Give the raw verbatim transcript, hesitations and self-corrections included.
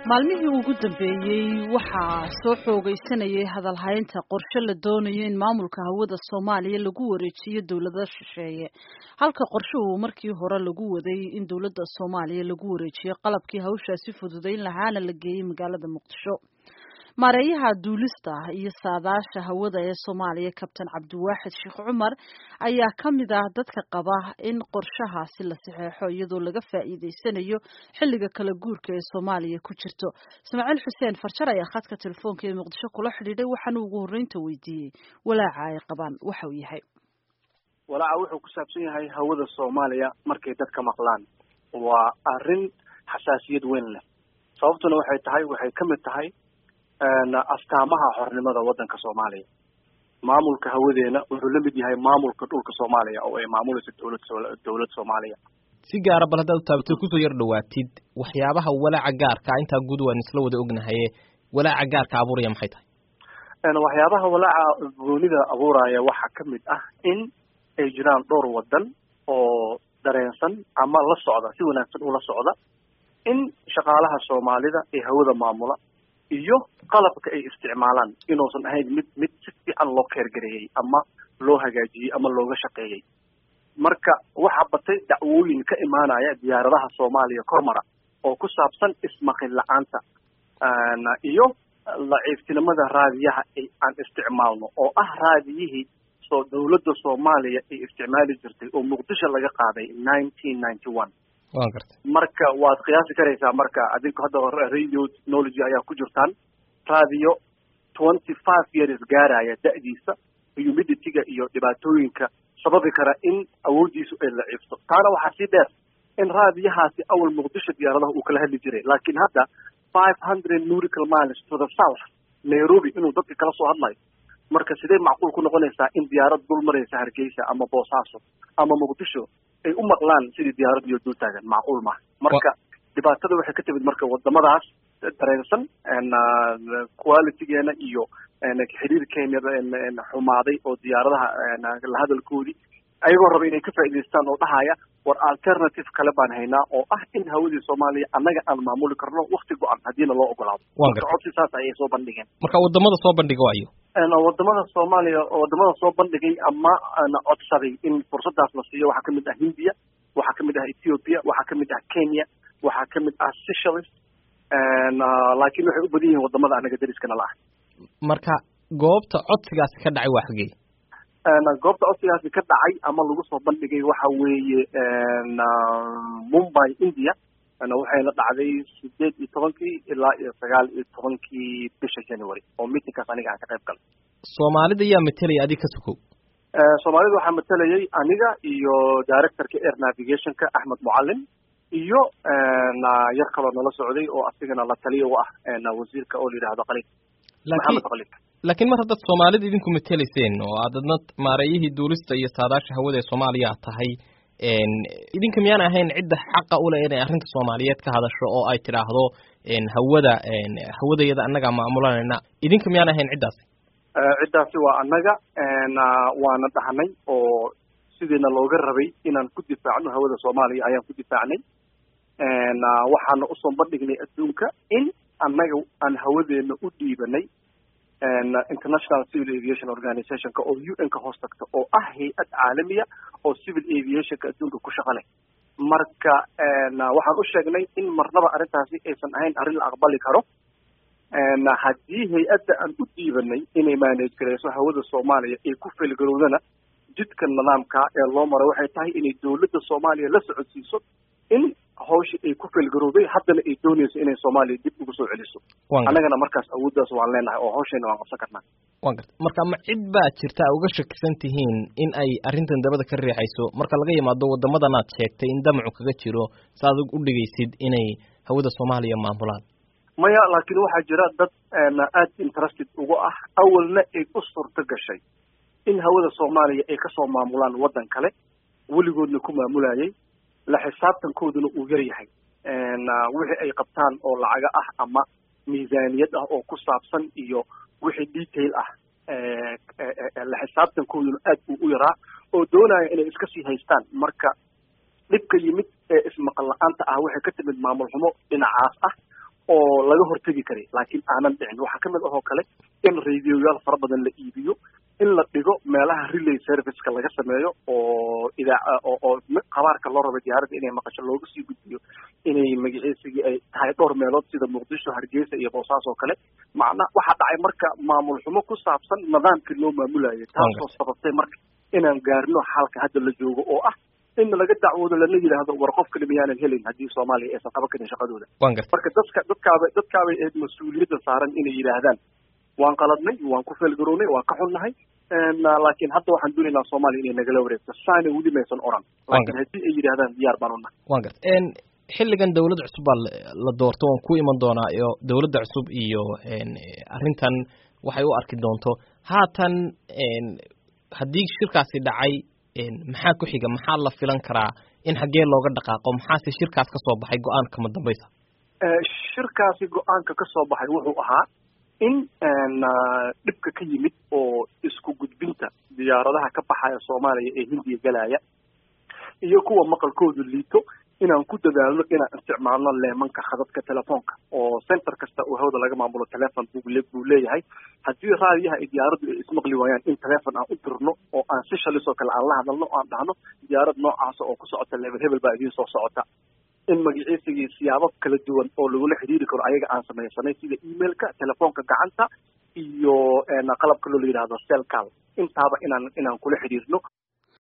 maalmihii ugu dambeeyey waxaa soo xoogaysanayay hadalhaynta qorshe la doonayo in maamulka hawada Soomaaliya lagu wareejiyo dawladda shisheeye halka qorshe uu markii hore lagu waday in dawladda Soomaaliya lagu wareejiyo qalabkii hawshaasi fududeyn lahaana la geeyay magaalada Muqdisho maareeyaha duulista iyo saadaasha hawada ee Soomaaliya Kabtan Cabdiwaaxid Sheekh Cumar ayaa kamid ah dadka qaba in qorshahaasi la saxeexo iyadoo laga faa'iideysanayo xilliga kala guurka ee Soomaaliya ku jirto Ismaaciil Xuseen Farjar ayaa khadka telefoonka ee Muqdisho kula xidhiidhay waxaana ugu horreynta weydiiyay walaaca ay qabaan waxa uu yahay walaaca wuxuu ku saabsan yahay hawada Soomaaliya markay dadka maqlaan waa arrin xasaasiyad weyn leh sababtuna waxay tahay waxay kamid tahay astaamaha xornimada wadanka Soomaaliya maamulka hawadeena wuxuu la mid yahay maamulka dhulka Soomaaliya oo ay maamulayso dawladda dawladda Soomaaliya si gaar ah bal hadaad taabto ku soo yar dhawaatid waxyaabaha walaaca gaarka inta guud waan isla wada ognahay walaaca gaarka abuuraya maxay tahay een waxyaabaha walaaca goonida abuuraya waxa kamid ah in ay jiraan dhowr wadan oo dareensan ama la socda si wanaagsan u la socda in shaqaalaha Soomaalida ee hawada maamula iyo qalabka ay isticmaalaan inoosan ahayn mid mid si fiican loo keergareeyay ama loo hagaajiyay ama looga shaqeeyay marka waxa batay dacwooyin ka imaanaya diyaaradaha Soomaaliya kormara oo ku saabsan ismaqil la'aanta iyo laciiftinimada raadiyaha ay aan isticmaalno oo ah raadiyihii soo dawladda Soomaaliya ay isticmaali jirtay oo Muqdisho laga qaaday nineteen ninety-one waan gartay marka waad qiyaasi karaysaa marka adinku hadda radio technology ayaa ku jirtaan radio twenty-five years gaaraya da'diisa humidity-ga iyo dhibaatooyinka sababi kara in awoodiisu ay laciifto taana waxaa sii dheer in raadiyahaasi awal Muqdisho diyaaradaha uu kala hadli jiray laakiin hadda five hundred nautical miles to the south Nairobi inuu dadka kala soo hadlayo marka sidee macquul ku noqonaysaa in diyaarad dul maraysa Hargeysa ama Boosaaso ama Muqdisho ay u maqlaan sidii diyaarad iyo dul taagan macquul ma marka dhibaatada waxay ka timid marka wadamadaas dareensan and quality-geena iyo xiriirkeena xumaaday oo diyaaradaha la hadalkoodii ayagoo raba inay ka faa'iideystaan oo dhahaya war alternative kale baan haynaa oo ah in hawadii Soomaaliya annaga aan maamuli karno waqti go'an hadii la loo ogolaado codsi saas ayay soo bandhigeen marka wadamada soo bandhigo waayo een wadamada Soomaaliya oo wadamada soo bandhigay ama ana codsaday in fursadaas la siiyo waxa kamid ah Hindiya waxa kamid ah Ethiopia waxa kamid ah Kenya waxa kamid ah Seychelles een laakiin waxay u badan yihiin wadamada anaga dariskana la ah marka goobta codsigaas ka dhacay waa xigay een goobta codsigaas ka dhacay ama lagu soo bandhigay waxa weeye een Mumbai India ana waxay la dhacday sideed iyo tobankii ilaa iyo sagaal iyo tobankii bisha January oo meetingkaas aniga aan ka qayb galay Soomaalida yaa metelay adiga ka sukow ee Soomaalida waxa metelayay aniga iyo director-ka air navigation-ka Ahmed Muallim iyo een yar kale nala socday oo asigana la taliyo ah een wasiirka oo yiraahdo Qalib laakiin laakiin mar hadda Soomaalida idinku metelayseen oo aadadna maareeyihii duulista iyo saadaasha hawada ee Soomaaliya tahay een idinka miyaan ahayn cid xaq u leh inay arrinta Soomaaliyeed ka hadasho oo ay tiraahdo een hawada een hawadayada annaga maamulanayna idinka miyaan ahayn cidaas ee cidaasi waa annaga een waana dhahnay oo sideena looga rabay inaan ku difaacno hawada Soomaaliya ayaan ku difaacnay een waxaana u soo bandhignay adduunka in annaga aan hawadeena u dhiibanay and International Civil Aviation Organization ka oo U N ka hoos tagto oo ah hay'ad caalamiya oo civil aviation ka adduunka ku shaqo leh marka een waxaan u sheegnay in marnaba arrintaasi aysan ahayn arrin la aqbali karo een haddii hay'adda aan u dhiibanay inay manage gareyso hawada Soomaaliya ay ku filgarowdana jidka nidaamka ee loo maray waxay tahay inay dawladda Soomaaliya la socodsiiso in hawsha ay ku filgarowday haddana ay doonayso inay Soomaaliya dib ugu soo celiso annagana markaas awooddaas waan leenahay oo hawsheena waan qabsan karnaa waan gartay marka ma cid baa jirta uga shakisan tihiin in ay arrintan dabada ka riixayso marka laga yimaado wadamadan aad sheegtay in damacu kaga jiro saad u dhigaysid inay hawada Soomaaliya maamulaan maya laakiin waxa jira dad aad interested ugu ah awalna ay u suurta gashay in hawada Soomaaliya ay ka soo maamulaan wadan kale weligoodna ku maamulayay la xisaabtankooduna uu yar yahay een wixii ay qabtaan oo lacaga ah ama miisaaniyad ah oo ku saabsan iyo wixii detail ah ee la xisaabtankooduna aad u yaraa oo doonaya inay iska sii haystaan marka dhibka yimid ee ismaqal la'aanta ah waxay ka timid maamul xumo dhinacaas ah oo laga hortegi karay laakiin aanan dhicin waxaa kamid ahoo kale in radioyaal fara badan la iibiyo in la dhigo meelaha relay serviceka laga sameeyo oo idaaca oo oo qabaarka loo rabo diyaaradda inay maqasho looga sii gudbiyo inay magaciisigii ay tahay dhowr meelood sida muqdisho hargeysa iyo boosaaas oo kale macna waxaa dhacay marka maamul xumo ku saabsan nidaamkii loo maamulayay taasoo sababtay marka inaan gaarno xalka hadda la joogo oo ah in laga dacwoodo lana yidhaahdo war qof kale miyaanan helin haddii soomaaliya aysan qaban karin shaqadooda marka dadka dadkaabay dadkaabay eed mas-uuliyadda saaran inay yidhaahdaan waan qaladnay waan ku feelgarownay waan ka xunnahay laakiin hadda waxaan doonaynaa soomaaliya inay nagala wareegto saana weli maysan oran laakiin haddii ay yidhahdaan diyaar baan unahay wan garta xilligan dawlad cusub baa la doorto waan ku iman doonaa iyo dawladda cusub iyo arrintan waxay u arki doonto haatan haddii shirkaasi dhacay maxaa ku xiga maxaa la filan karaa in xaggee looga dhaqaaqo maxaase shirkaas ka soo baxay go-aanka kama dambaysa shirkaasi go-aanka ka soo baxay wuxuu ahaa in dhibka ka yimid oo isku gudbinta diyaaradaha ka baxaya soomaaliya ee hindiya galaya iyo kuwa maqalkoodu liito inaan ku dadaalno inaan isticmaalno leemanka khadadka telefoonka oo center kasta oo hawada laga maamulo telefon buu leeyahay haddii raadiyaha ay diyaaraddu ay ismaqli waayaan in telefon aan u dirno oo aan si shalisoo kale aan la hadalno o aan dhahno diyaarad noocaasa oo ku socota level hebel baa idiin soo socota in magaciisigii siyaabo kala duwan oo lagula xidhiiri karo ayaga aan samaysanay sida emailka telefoonka gacanta iyo qalabka loo la yidhahdo cell cal intaaba inaan inaan kula xidhiirno